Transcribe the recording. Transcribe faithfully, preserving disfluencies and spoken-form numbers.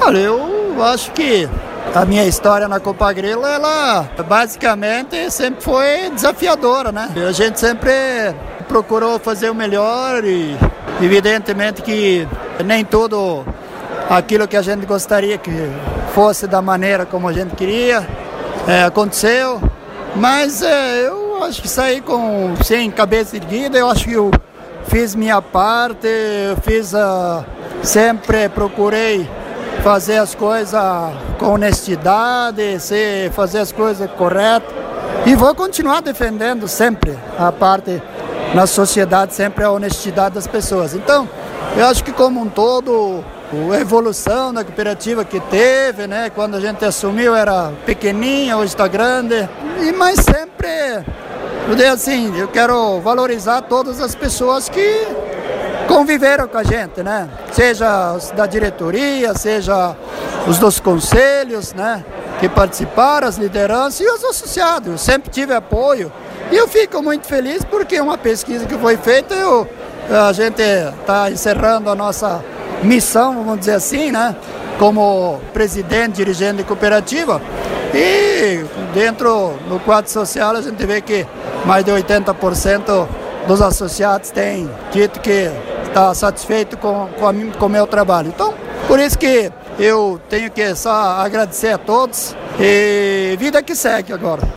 Olha, eu acho que a minha história na Copagrilo, ela basicamente sempre foi desafiadora, né? A gente sempre procurou fazer o melhor e evidentemente que nem tudo aquilo que a gente gostaria que fosse da maneira como a gente queria é, aconteceu, mas é, eu acho que saí com sem cabeça erguida. Eu acho que eu fiz minha parte, eu fiz a, sempre procurei fazer as coisas com honestidade, se fazer as coisas corretas, e vou continuar defendendo sempre a parte na sociedade, sempre a honestidade das pessoas. Então, eu acho que como um todo, a evolução da cooperativa que teve, né, quando a gente assumiu era pequenininha, hoje está grande, e mas sempre, eu digo assim, eu quero valorizar todas as pessoas que conviveram com a gente, né? Seja os da diretoria, seja os dos conselhos, né? Que participaram, as lideranças e os associados. Eu sempre tive apoio e eu fico muito feliz porque uma pesquisa que foi feita, eu, a gente está encerrando a nossa missão, vamos dizer assim, né? Como presidente, dirigente de cooperativa, e dentro do quadro social a gente vê que mais de oitenta por cento dos associados têm dito que está satisfeito com o com meu trabalho. Então, por isso que eu tenho que só agradecer a todos e vida que segue agora.